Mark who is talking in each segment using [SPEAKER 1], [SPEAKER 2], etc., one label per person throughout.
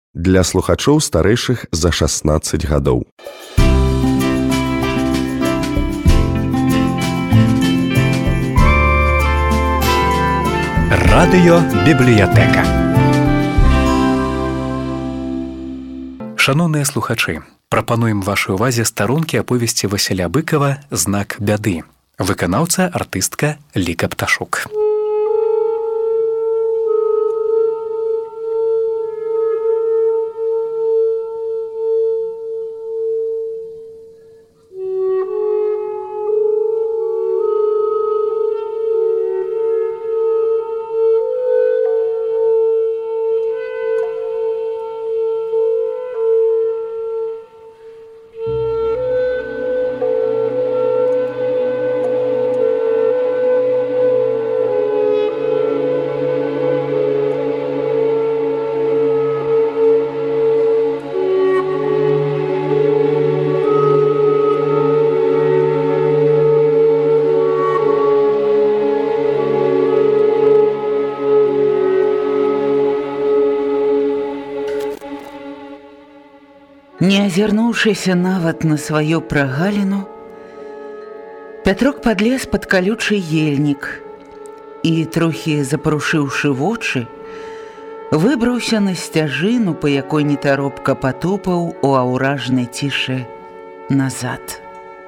[SPEAKER 1] для слухачоў старэйшых за 16 гадоў.
[SPEAKER 2] Радыёбібліятэка. Шаноўныя слухачы, прапануем вашай увазе старонкі аповесці Васіля Быкава «Знак бяды». Выканаўца артыстка Ліка Пташук.
[SPEAKER 3] Не азірнуўшыся нават на сваю прагаліну, Пятрок падлез пад калючы ельнік і, трохі запарушыўшы вочы, выбраўся на сцяжыну, па якой нетаропка патупаў у аўражнай цішы назад.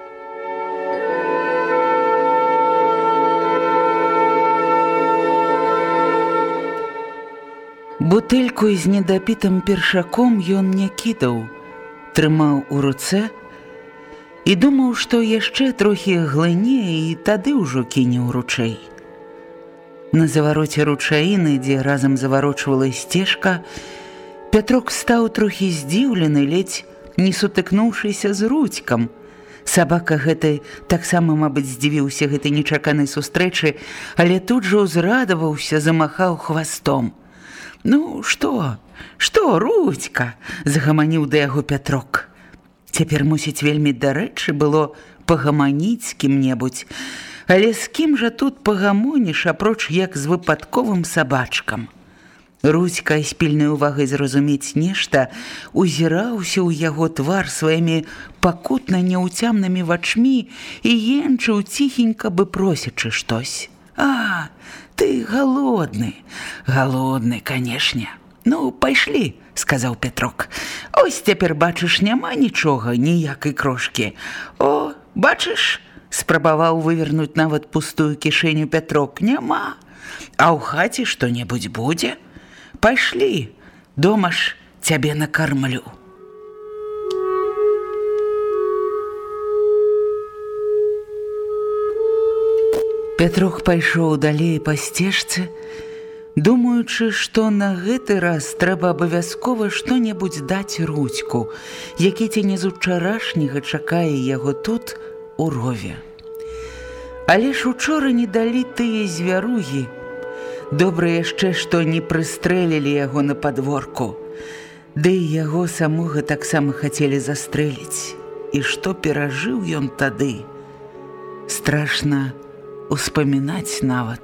[SPEAKER 3] Бутэльку з недапітым першаком ён не кідаў, трымаў у руцэ і думаў, што яшчэ трохі глыне і тады ўжо кіне ў ручэй. На завароце ручаіны, дзе разам заварочвала сцежка, Пятрок стаў трохі здзіўлены, ледзь не сутыкнуўшыся з Рудзькам. Сабака гэты таксама, мабыць, здзівіўся гэтай нечаканай сустрэчы, але тут жа ўзрадаваўся, замахаў хвастом. «Ну, што, Рудзька?» – загаманіў да яго Пятрок. Цяпер, мусіць, вельмі дарэчы было пагаманіць з кім-небудзь. Але з кім жа тут пагамоніш, апроч як з выпадковым сабачкам? Рудзька, з пільнай увагай зразумець нешта, узіраўся ў яго твар сваімі пакутна няўцямнымі вачмі і енчыў ціхенька бы просячы штось. «А, ты галодны, канешне. Ну, пайшлі», – сказаў Пятрок. «Ось цяпер, бачыш, няма нічога, ніякай крошкі. О, бачыш?» – спрабаваў вывернуць нават пустую кішэню Пятрок. «Няма. А ў хаце што-небудзь будзе? Пайшлі, дома ж цябе накармлю». Пятрок пайшоў далей па сцежцы, думаючы, што на гэты раз трэба абавязкова што-небудзь даць Рудзьку, які ці не з учарашняга чакае яго тут, у рове. Але ж учора не далі тыя звяругі. Добра яшчэ, што не прыстрэлілі яго на падворку. Ды і яго самога таксама хацелі застрэліць. І што перажыў ён тады? Страшна успамінаць нават.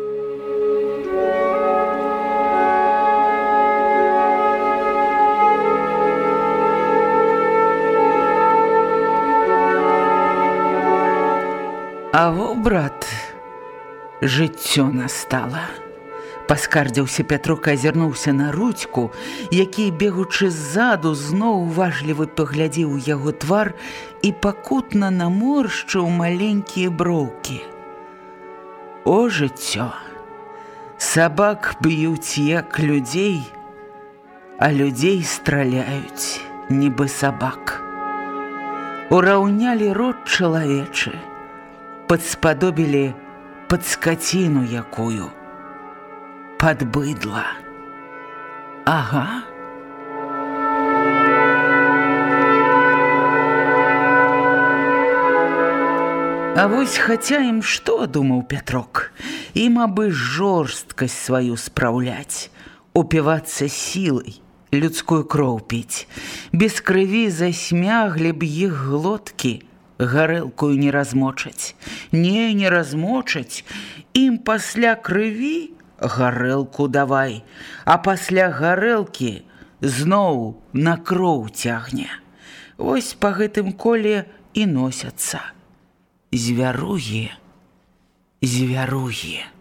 [SPEAKER 3] А во, брат, жыццё настала. Паскардзіўся Пятрок, азірнуўся на Рудзьку, які, бегучы ззаду, зноў уважліва паглядзеў яго твар і пакутна наморшчыў маленькія броўкі. О, жыццё! Сабак б'юць як людзей, а людзей страляюць, нібы сабак. Ураўнялі род чалавечы, падспадобілі пад скаціну якую, пад быдла. Ага. А вось хаця ім што, думаў Пятрок, ім абы жорсткасць сваю спраўляць, упівацца сілай, людскую кроў піць. Без крыві засмяглі б іх глоткі, гарэлкую не размочаць. Не размочаць, ім пасля крыві гарэлку давай, а пасля гарэлкі зноў на кроў цягне. Вось па гэтым коле і носяцца. Звяругі, звяругі.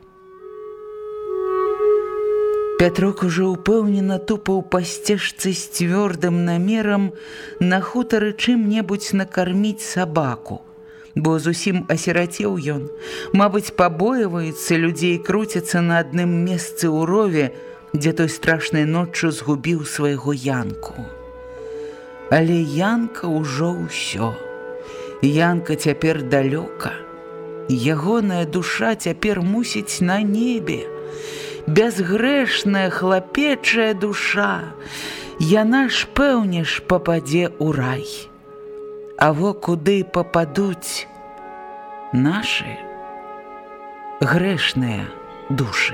[SPEAKER 3] Пятрок ужо ўпэўнена тупаў па сцежцы з цвёрдым намерам на хутары чым-небудзь накарміць сабаку, бо зусім асірацеў ён. Мабыць, пабойваецца людзей, круціцца на адным месцы ў рове, дзе той страшнай ноччу згубіў свайго Янку. Але Янка ўжо ўсё. Янка цяпер далёка. Ягоная душа цяпер мусіць на небе. Бязгрэшная хлапечая душа. Яна ж, пэўне ж, пападзе ў рай. А во куды пападуць нашы грэшныя душы.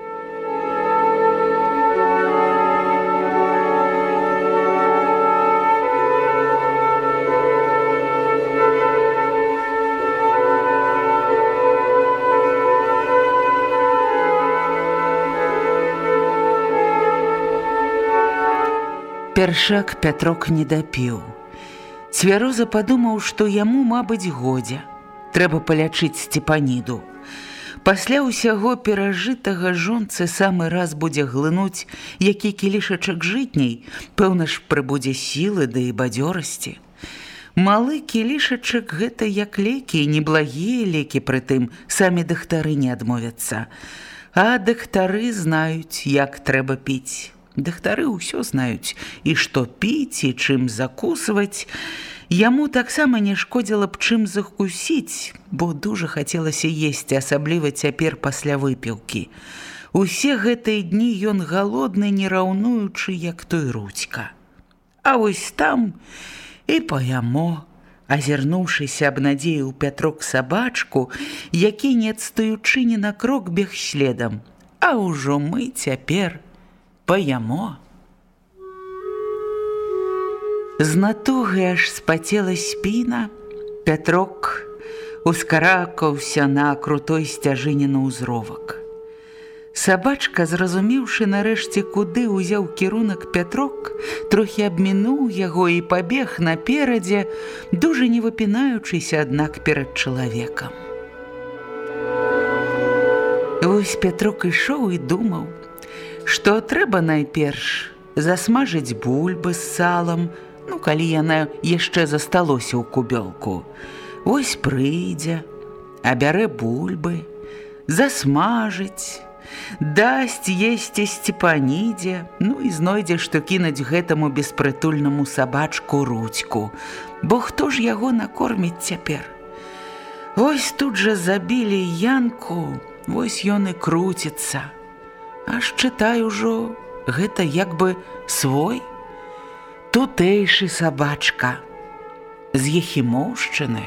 [SPEAKER 3] Першак Пятрок не дапіў. Цвяроза падумаў, што яму, мабыць, годзе. Трэба палячыць Сцепаніду. Пасля ўсяго перажытага жонцы самы раз будзе глынуць які кілішачак жытняй, пэўна ж прыбудзе сілы да і бадзёрасці. Малы кілішачак гэта як лекі, неблагія лекі, прытым самі дактары не адмовяцца. А дактары знаюць, як трэба піць. Дактары ўсё знаюць, і што піць, і чым закусваць. Яму таксама не шкодзіла б чым закусіць, бо дужа хацелася есці, асабліва цяпер пасля выпіўкі. Усе гэтыя дні ён галодны, не раўнуючы, як той Рудзька. А вось там і паямо, азірнуўшыся абнадзеіў Пятрок сабачку, які, не адстаючы ні на крок, бег следам. А ўжо мы цяпер паямо. З натугай аж спацела спіна. Пятрок ускаракаўся на крутой сцяжыне на ўзровак. Сабачка, зразумеўшы нарэшце, куды ўзяў кірунак Пятрок, трохі абмінуў яго і пабег наперадзе, дужа не выпінаючыся, аднак, перад чалавекам. Вось Пятрок ішоў і думаў, што трэба найперш засмажыць бульбы з салам, калі яна яшчэ засталося ў кубёлку. Вось прыйдзе, абярэ бульбы, засмажыць, дасць есці Сцепанідзе, і знойдзе, што кінуць гэтаму беспрытульнаму сабачку Рудзьку, бо хто ж яго накорміць цяпер? Вось тут жа забілі Янку, вось ён і круціцца. Аж чытай ужо, гэта як бы свой, тутэйшы сабачка, з Ехімоўшчыны.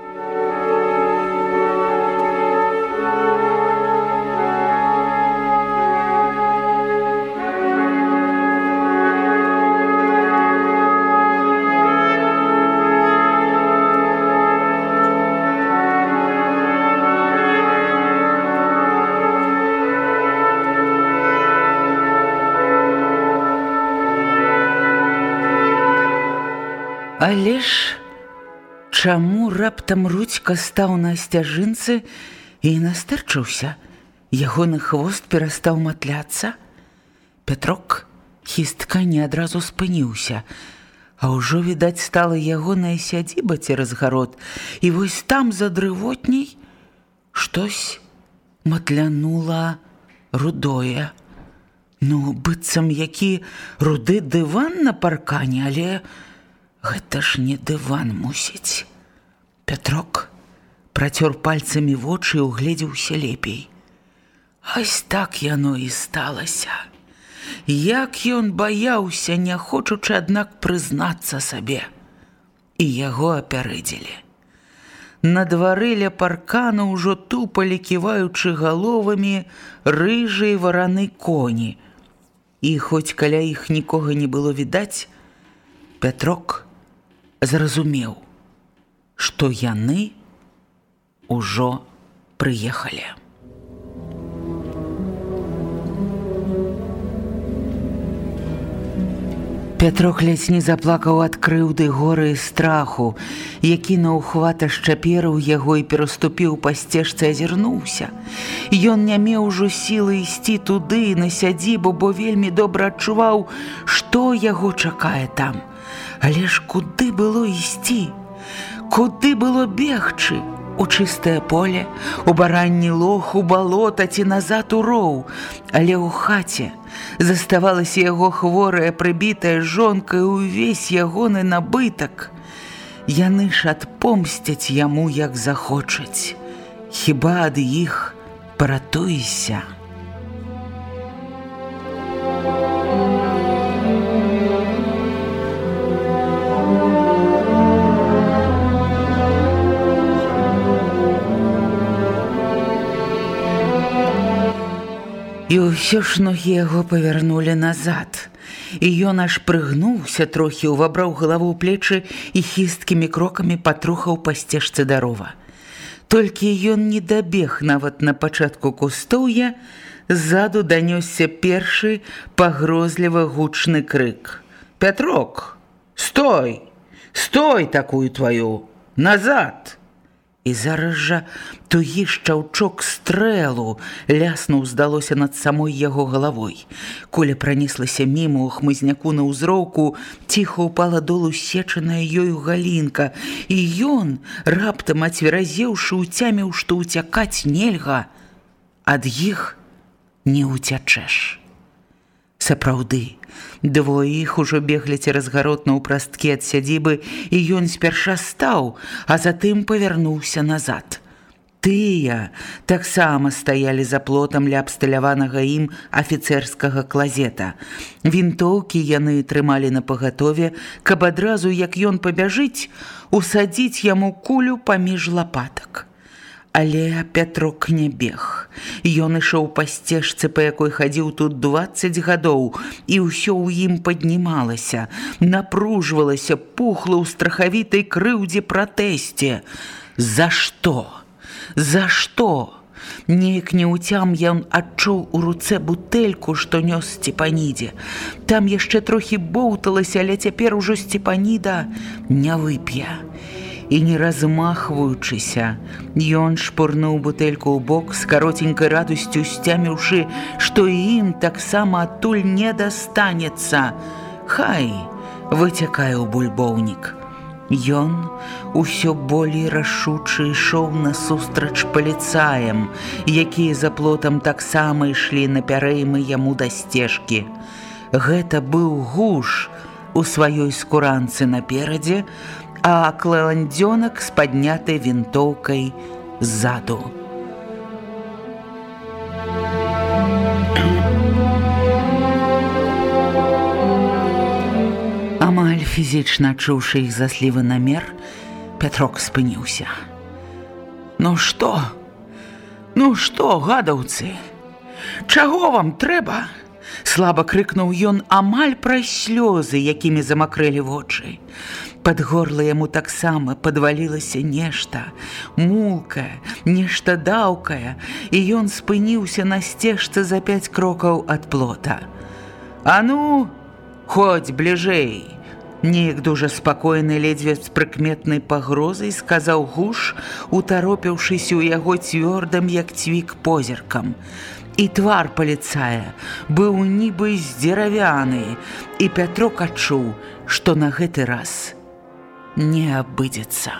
[SPEAKER 3] Але ж чаму раптам Рудзька стаў на сцяжынцы і настырчыўся? Ягоны хвост перастаў матляцца? Пятрок хістка не адразу спыніўся, а ўжо, відаць, стала ягоная сядзіба цераз гарод, і вось там за дрывотняй штось матлянула рудое. Быццам які руды дыван на паркане, але гэта ж не дыван, мусіць. Пятрок працёр пальцамі вочы і угледзеўся лепей. Ась так яно і сталася. Як ён баяўся, не хочучы, аднак, прызнацца сабе. І яго апярэдзілі. На двары ля паркана ўжо тупалі, ківаючы галовамі, рыжыя вараны коні. І хоць каля іх нікога не было відаць, Пятрок зразумеў, што яны ўжо прыехалі. Пятрок ледзь не заплакаў ад крыўды, горы і страху, які наўхват ашчаперыў яго і пераступіў па сцежцы, азірнуўся. Ён не меў ужо сілы ісці туды, на сядзібу, бо вельмі добра адчуваў, што яго чакае там. Але ж куды было ісці? Куды было бегчы? У чыстае поле, у баранні лог, у балота ці назад у роў. Але ў хаце заставалася яго хворая, прыбітая жонка і ўвесь ягоны набытак. Яны ж адпомсцяць яму, як захочуць. Хіба ад іх паратуешся? І ўсё ж ногі яго павярнулі назад. І ён аж прыгнуўся трохі, увабраў галаву ў плечы і хісткімі крокамі патрухаў па сцежцы да рова. Толькі ён не дабег нават на пачатку кустоўя, ззаду данёсся першы пагрозліва гучны крык. «Пятрок, стой! Стой такую твою! Назад!» І зараз жа тугі шчаўчок стрэлу ляснуў, здалося, над самой яго галавой. Куля пранеслася міма, у хмызняку на ўзроўку ціха ўпала долу сечаная ёю галінка, і ён, раптам ацверазеўшы, уцяміў, што ўцякаць нельга. Ад іх не ўцячэш. Сапраўды, двое іх ужо беглі цераз гарод наўпрасткі ад сядзібы, і ён спярша стаў, а затым павярнуўся назад. Тыя таксама стаялі за плотам ля абсталяванага ім афіцэрскага клазета. Вінтоўкі яны трымалі напагатове, каб адразу, як ён пабяжыць, усадзіць яму кулю паміж лапатак. Але Пятрок не бег. Ён ішоў па сцежцы, па якой хадзіў тут 20 гадоў, і ўсё ў ім паднімалася, напружвалася, пухла ў страхавітай крыўдзе пратэсце. За што? За што? Неяк неўцям ён адчуў у руцэ бутэльку, што нёс Сцепанідзе. Там яшчэ трохі боўталася, але цяпер ужо Сцепаніда не вып'е. І не размахваючыся, ён шпурнуў бутэльку ў бок, з каротенькай радасцю сцяміўшы, што і ім таксама адтуль не дастанецца. Хай выцякае ў бульбоўнік. Ён усё болей рашуча ішоў насустрач паліцаям, якія за плотам таксама ішлі напярэймы яму да сцежкі. Гэта быў Гуш у сваёй скуранцы наперадзе, а клаландзёнак з паднятай вінтоўкай ззаду. Амаль фізічна адчуўшы іх заслівы намер, Пятрок спыніўся. «Ну што, гадаўцы? Чаго вам трэба?» Слаба крыкнуў ён амаль праз слёзы, якімі замакрэлі вочы. Пад горла яму таксама падвалілася нешта, мулкае, нешта даўкае, і ён спыніўся на сцежцы за 5 крокаў ад плота. «А ну, ходзь бліжэй!» Неяк дужа спакойны, ледзьве з прыкметнай пагрозай сказаў Гуш, утаропіўшыся ў яго цвёрдым, як цвік, позіркам. І твар паліцая быў нібы здзеравяны, і Пятрок адчуў, што на гэты раз не абыдзецца.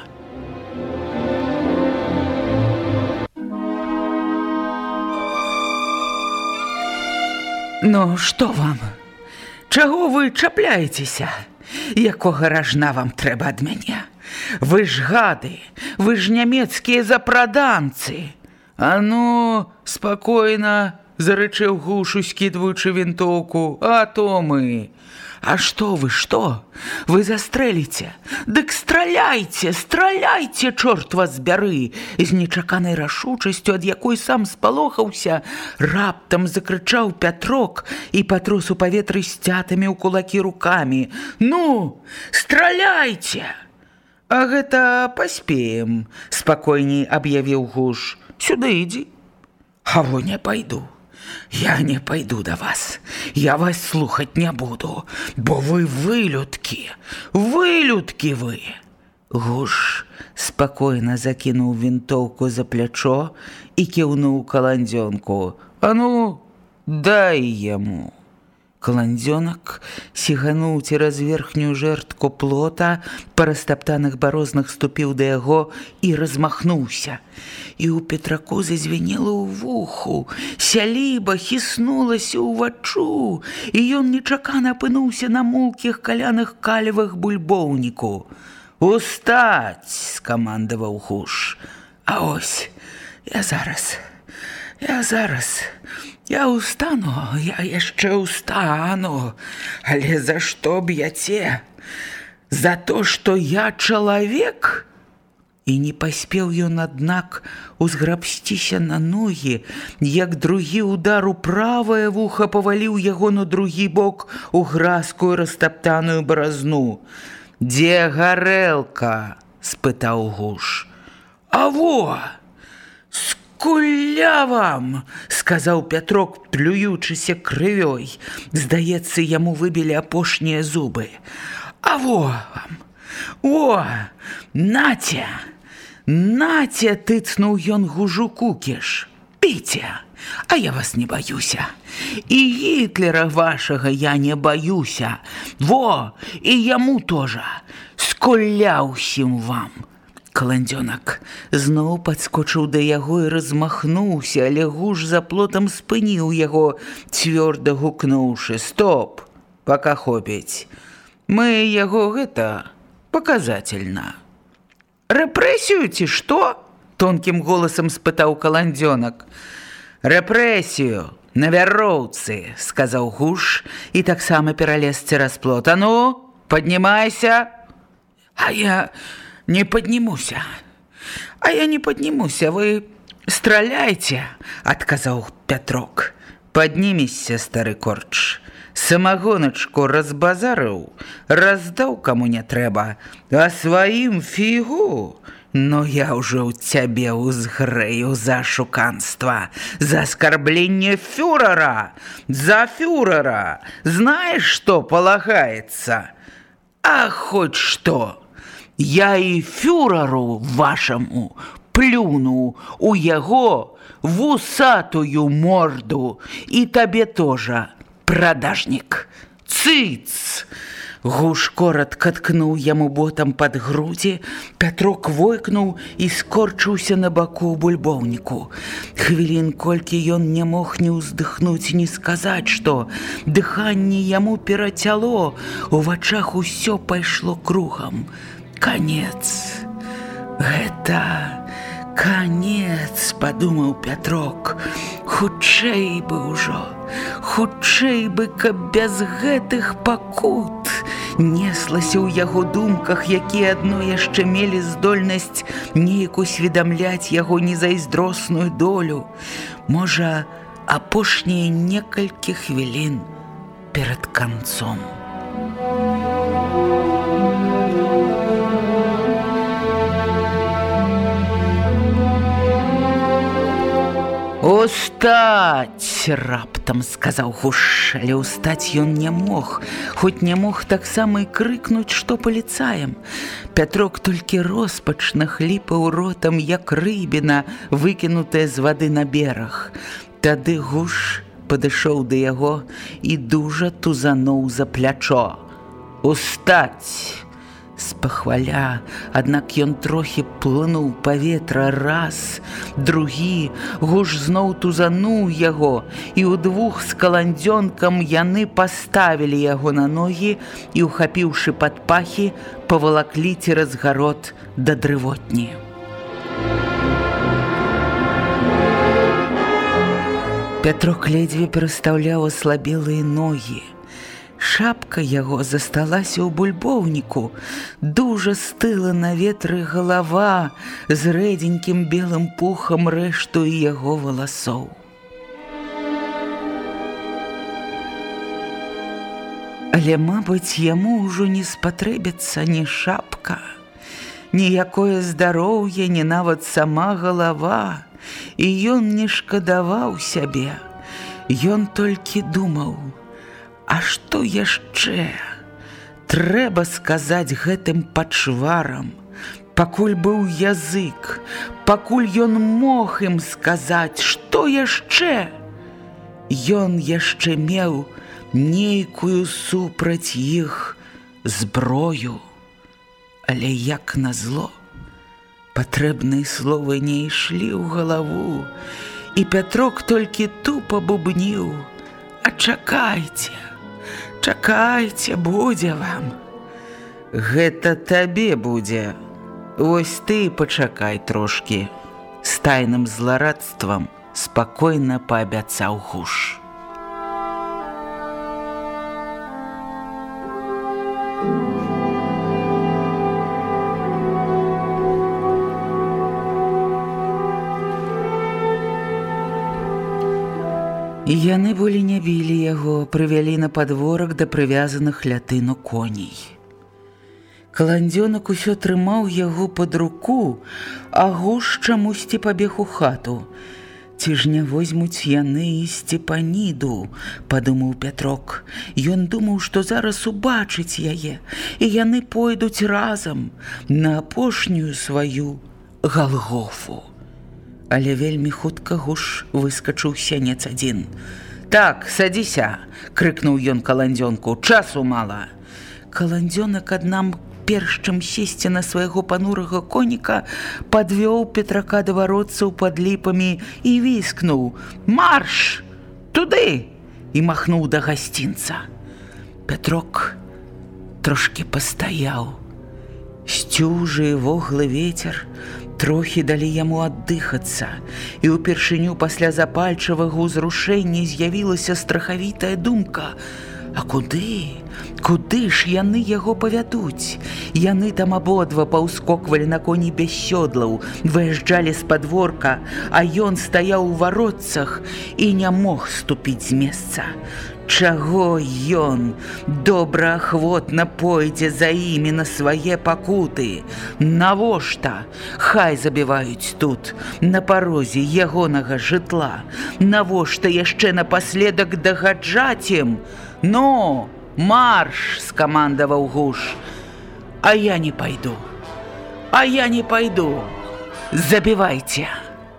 [SPEAKER 3] «Ну, што вам? Чаго вы чапляецеся? Якога ражна вам трэба ад мяне? Вы ж гады, вы ж нямецкія запраданцы!» «А ну, спакойна!» – зарычаў Гуш, скідваючы вінтоўку. «А то мы!» «А што вы, што? Вы застрэліце? Дык страляйце, страляйце, чорт вас бяры!» З нечаканай рашучасцю, ад якой сам спалохаўся, раптам закрычаў Пятрок і патрос у паветры сцятымі ў кулакі рукамі. «Ну, страляйце!» «А гэта паспеем», – спакойней аб'явіў Гуш. «Сюды ідзі». «А во не пайду. Я не пойду до вас. Я вас слухать не буду, бо вы вылюдки. Вылюдки вы. Гуш спокойно закинул винтовку за плечо и кивнул Каландзёнку. А ну, дай ему. Каландзёнак сігануў цераз верхнюю жэрдку плота, па растаптаных барознах ступіў да яго і размахнуўся. І ў Петраку зазвенела ў вуху, сяліба хіснулася ўваччу, і ён нечакана апынуўся на мулкіх каляных калевах бульбоўніку. «Устаць!» – скамандаваў Гуш. «А ось, я зараз. Я устану, я яшчэ устану, але за што б'яце? За то, што я чалавек?» І не паспеў ён, аднак, узграбсціся на ногі, як другі удар у правае вуха паваліў яго на другі бок у гразкую растаптаную баразну. «Дзе гарэлка?» – спытаў Гуш. «А во! Скуля вам!» – сказаў Пятрок, плюючыся крывёй. Здаецца, яму выбілі апошнія зубы. «А во вам! О! Наце! Наце!» – тыцнуў ён Гужу кукіш. «Піце! А я вас не баюся. І Гітлера вашага я не баюся. Во! І яму тоже. Скуля ўсім вам!» Каландзёнак зноў падскочыў да яго і размахнуўся, але Гуш за плотам спыніў яго, цвёрда гукнуўшы: «Стоп! Пока хопіць. Мы яго гэта показательна». «Рэпрэсію ці што?» – тонкім голасам спытаў Каландзёнак. «Рэпрэсію на вяроўцы», – сказаў Гуш і таксама пералез цераз плот. «А ну, паднімайся!» «А я не поднимуся. А я не поднимуся, вы страляйте», – адказаў Пятрок. «Поднимися, стары корч. Самагоначку разбазарыў, раздаў каму не трэба, а сваім фігу. Но я ўжо ў цябе ўзгрэю за шуканства, за аскарбленне фюрера, за фюрера. Знаешь, что полагается? А хоть что. Я і фюреру вашаму плюну у яго вусатую морду, і табе тоже, продажнік. Цыц!» Гуш коротко ткнуў яму ботам пад грудзі, Пятрок войкнуў і скорчыўся на баку ў бульбоўніку. Хвілін колькі ён не мог ні ўздыхнуць, ні сказаць, што дыханне яму перацяло, у вачах усё пайшло кругам. «Конец! Гэта конец!» – падумаў Пятрок. «Хутчэй бы ўжо, хутчэй бы, каб без гэтых пакут!» Неслася ў яго думках, якія адно яшчэ мелі здольнасць неяк усведамляць яго незайздросную долю. Можа, апошнія некалькі хвілін перад канцом. «Устаць!» – раптам сказаў Гуш, але устаць ён не мог, хоць не мог таксама і крыкнуць, што паліцаем. Пятрок толькі роспачна хліпаў ротам, як рыбіна, выкінутая з вады на бераг. Тады Гуш падышоў да яго і дужа тузануў за плячо. «Устаць!» Спахваля, аднак ён трохі плынуў паветра раз, другі. Гуш зноў тузануў яго, і ўдвух з Каландзёнкам яны паставілі яго на ногі і, ухапіўшы пад пахі, павалаклі цераз гарод да дрывотні. Пятрок ледзьве перастаўляў аслабелыя ногі. Шапка яго засталася ў бульбоўніку, дужа стыла на ветры галава з рэдзенькім белым пухам рэшту і яго валасоў. Але, мабыць, яму ўжо не спатрэбіцца ні шапка, ніякое здароўе, ні нават сама галава, і ён не шкадаваў сябе. Ён толькі думаў, а што яшчэ трэба сказаць гэтым пачварам, пакуль быў язык, пакуль ён мог ім сказаць, што яшчэ. Ён яшчэ меў нейкую супраць іх зброю, але як назло, патрэбныя словы не ішлі ў галаву, і Пятрок толькі тупа бубніў: «А чакайце, чакайце, будзе вам». «Гэта табе будзе, вось ты пачакай трошкі», з тайным зларадствам спакойна паабяцаў Гуш. Яны болей не білі яго, прывялі на падворак да прывязаных ля тыну коней. Каландзёнак усё трымаў яго пад руку, а Гуш чамусьці пабег у хату. «Ці ж не возьмуць яны і Сцепаніду», – падумаў Пятрок. Ён думаў, што зараз убачыць яе, і яны пойдуць разам на апошнюю сваю Галгофу. Але вельмі хутка Гуш выскачыў з сянец адзін. «Так, садзіся!» – крыкнуў ён Каландзёнку. «Часу мала!» Каландзёнак, аднам перш чым сесці на свайго панурага коніка, падвёў Петрака да варотцаў пад ліпамі і віскнуў: «Марш! Туды!» і махнуў да гасцінца. Пятрок трошкі пастаяў. Сцюжы і воглы вецер трохі далі яму аддыхацца, і ўпершыню пасля запальчывага ўзрушэння з'явілася страхавітая думка: а куды? Куды ж яны яго павядуць? Яны там абодва паўскоквалі на коні без сёдлаў, выязджалі з падворка, а ён стаяў у варотцах і не мог ступіць з месца. Чаго ён добраахвотна пойдзе за імі на свае пакуты? Навошта? Хай забіваюць тут, на парозе ягонага жытла. Навошта яшчэ напаследак дагаджаць ім? «Ну, марш!» – скамандаваў Гуш. «А я не пайду! А я не пайду! Забівайце!»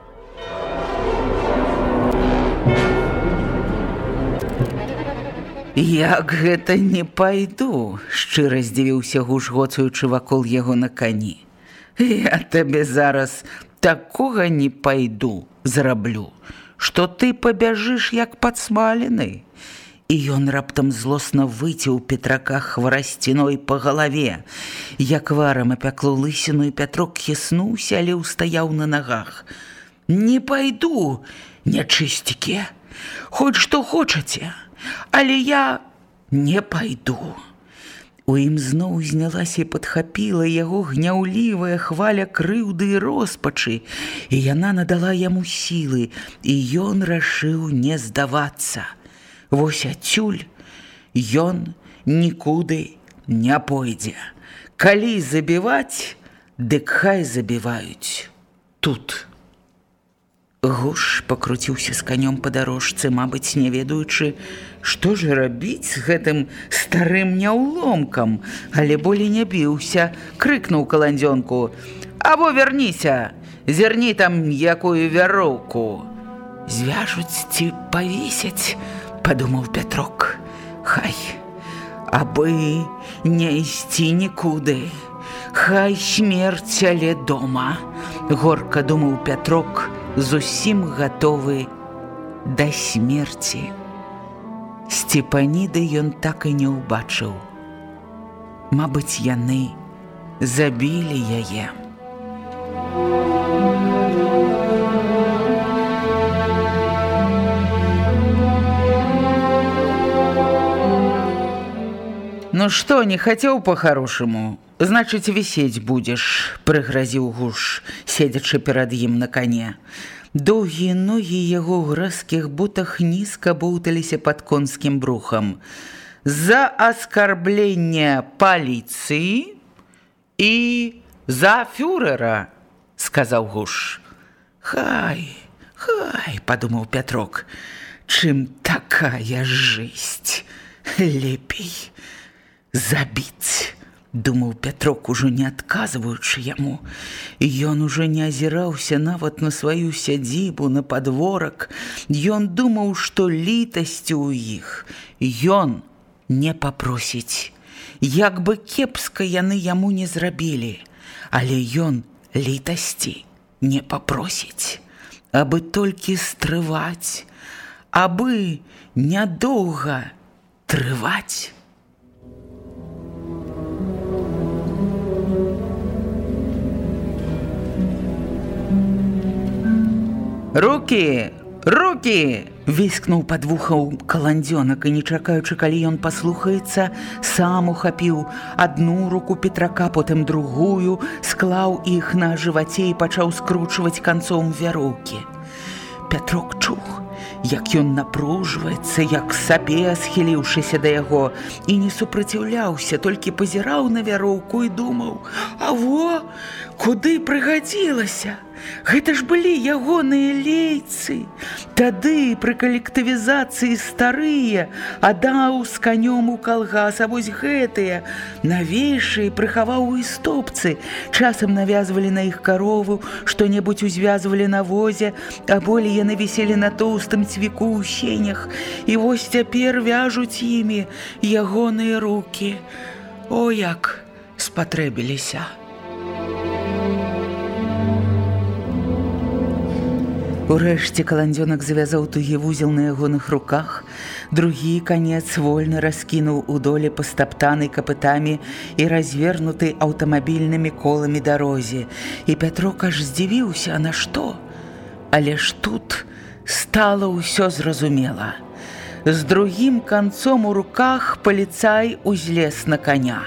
[SPEAKER 3] «Як гэта не пайду?» – шчыра здзівіўся Гуш, гоцаючы вакол яго на кані. «Я табе зараз такога не пайду зраблю, што ты пабяжыш як падсмалены». І ён раптам злосна выцеў Петрака хварасціной па галаве. Як варам апякло лысіну, і Пятрок хіснуўся, але ўстаяў на нагах. «Не пайду, нячысцікі, хоць што хочаце, але я не пайду». У ім зноў знялася і падхапіла яго гняўлівая хваля крыўды і роспачы, і яна надала яму сілы, і ён рашыў не здавацца. Вось адсюль ён нікуды не пойдзе. Калі забіваць, дык хай забіваюць тут. Гуш пакруціўся з канём па дарожцы, мабыць, не ведаючы, што ж рабіць з гэтым старым няўломкам, але болей не біўся, крыкнуў Каландзёнку: «Або вярніся, зірні там якую вяроўку». «Звяжуць ці павесяць?» – падумаў Пятрок. «Хай, абы не ісці нікуды, хай смерць, але дома», – горка думаў Пятрок, зусім гатовы да смерці. Сцепаніды ён так і не ўбачыў. Мабыць, яны забілі яе. «Ну што, не хацеў па-харошаму? Значыць, вісець будзеш», – прыгразіў Гуш, седзячы перад ім на кане. Доўгія ногі яго ў гразкіх ботах нізка боўталіся пад конскім брухам. «За аскарбленне паліцыі і за фюрэра», – сказаў Гуш. «Хай, хай», – падумаў Пятрок. чым такая жысть. Лепей забіць, думаў Пятрок, ужо не адказваючы яму. Ён ужо не азіраўся нават на сваю сядзібу, на падворак. Ён думаў, што літасці ў іх ён не папросіць. Як бы кепска яны яму не зрабілі, але ён літасці не папросіць, абы толькі стрываць, абы нядоўга трываць. «Рукі! Рукі!» – віскнуў пад вухаў каландзёнак, і, не чакаючы, калі ён паслухаецца, сам ухапіў адну руку Петрака, потым другую, склаў іх на жываце і пачаў скручваць канцом вяроўкі. Пятрок чух, як ён напружваецца, як сапе, схіліўшыся да яго, і не супраціўляўся, толькі пазіраў на вяроўку і думаў: «А во, куды прыгадзілася? Гэта ж былі ягоныя лейцы. Тады пры калектывізацыі старыя аддаў з канём у калгас, а вось гэтыя навейшыя прыхаваў у істопцы. Часам навязвалі на іх карову, што-небудзь узвязвалі на возе, а болей яны віселі на тоўстым цвіку ў сенях. І вось цяпер вяжуць імі ягоныя рукі. О, як спатрэбіліся!» Урэшце каландзёнак завязаў тугі вузел на ягоных руках, другі канец вольна раскінуў у доле па стаптанай капытамі і развернутай аўтамабільнымі коламі дарозе. І Пятрок аж здзівіўся, а на што? Але ж тут стала ўсё зразумела. З другім канцом у руках паліцай узлез на коня.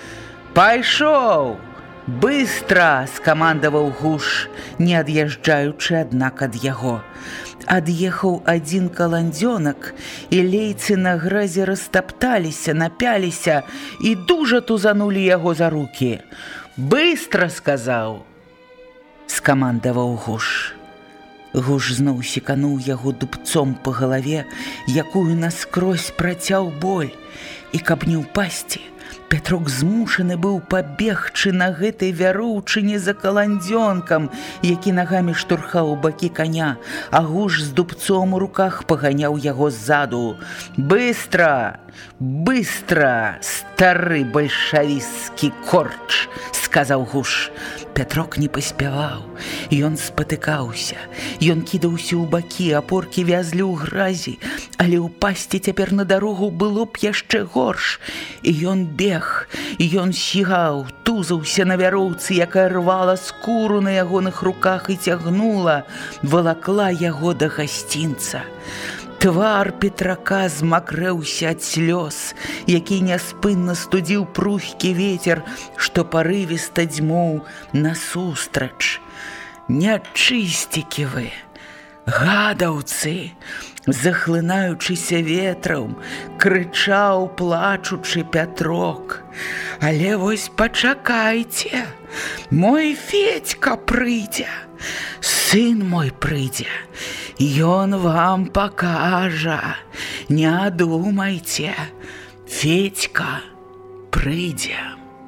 [SPEAKER 3] «Пайшоў! Быстра!» – скамандаваў Гуш, не ад'язджаючы, аднак, ад яго. Ад'ехаў адзін каландзёнак, і лейцы на гразі растапталіся, напяліся і дужа тузанулі яго за рукі. «Быстра!» – сказаў, скамандаваў Гуш. Гуш зноў секануў яго дубцом па галаве, якую наскрозь працяў боль, і каб не ўпасці, Пятрок змушаны быў пабегчы на гэтай вяроўчыне за каландзёнкам, які нагамі штурхаў у бакі коня, а Гуш з дубцом у руках паганяў яго ззаду. «Быстра! Быстра, стары бальшавісцкі корч!» – сказаў Гуш. Пятрок не паспяваў, ён спатыкаўся, ён кідаўся ў бакі, апоркі вязлі ў гразі, але ўпасці цяпер на дарогу было б яшчэ горш. І ён бег, ён сігаў, тузаўся на вяроўцы, якая рвала скуру на ягоных руках і цягнула, валакла яго да гасцінца. Твар Петрака змакрэўся ад слёз, які няспынна студзіў прухкі вецер, што парывіста дзьмуў насустрач. «Нячысцікі вы, гадаўцы!» Захлынаючыся ветрам, крычаў плачучы Пятрок. «Але вось пачакайце, мой Федька прыйдзе, сын мой прыйдзе, ён вам пакажа, не думайце, Федька прыйдзе».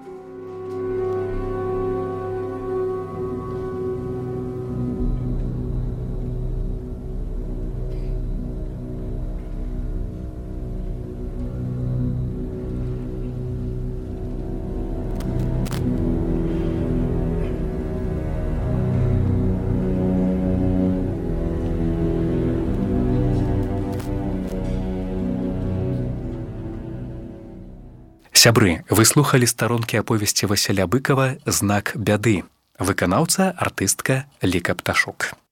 [SPEAKER 2] Сябры, вы слухалі старонкі аповесці Васіля Быкава «Знак бяды». Выканаўца, артыстка Ліка Пташук.